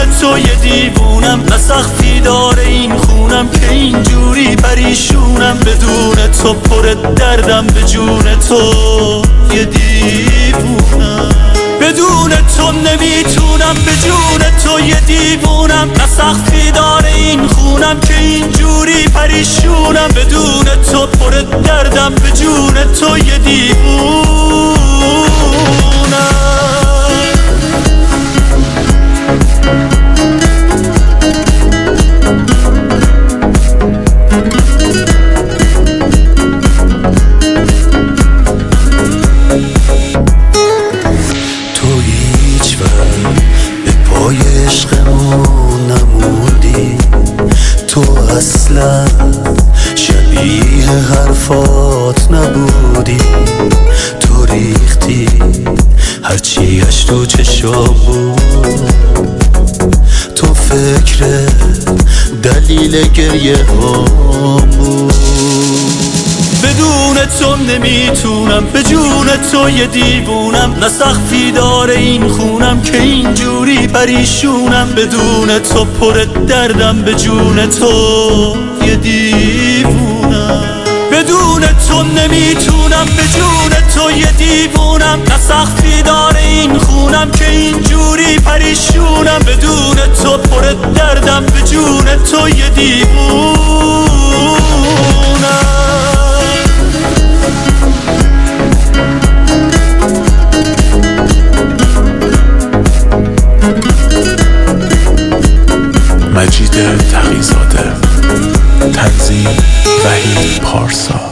تو یه دیوونم، نه سختی داره این خونم که اینجوری پریشونم. بدون تو پر دردم، به جون تو یه دیوونم. بدون تو نمیتونم، به جون تو یه دیوونم، نه سختی داره این خونم که اینجوری پریشونم. بدون تو پر دردم، به جون تو یه دیوونم. عشقمون نموندی، تو اصلا شبیه حرفات نبودی. تو ریختی هرچی اش تو چشام بود، تو فکر دلیل گریه هام بود. بدون تو نمیتونم، به جون تو یه دیوونم، نه سختی داره این خونم که اینجوری پریشونم. بدون تو پر دردم، به جون تو یه دیوونم. بدون تو نمیتونم، به جون تو یه دیوونم، نه سختی داره این خونم که اینجوری پریشونم. بدون تو پر دردم، به جون تو یه دیوونم. مجید تقی‌زاده، تنظیم وحید پارسا.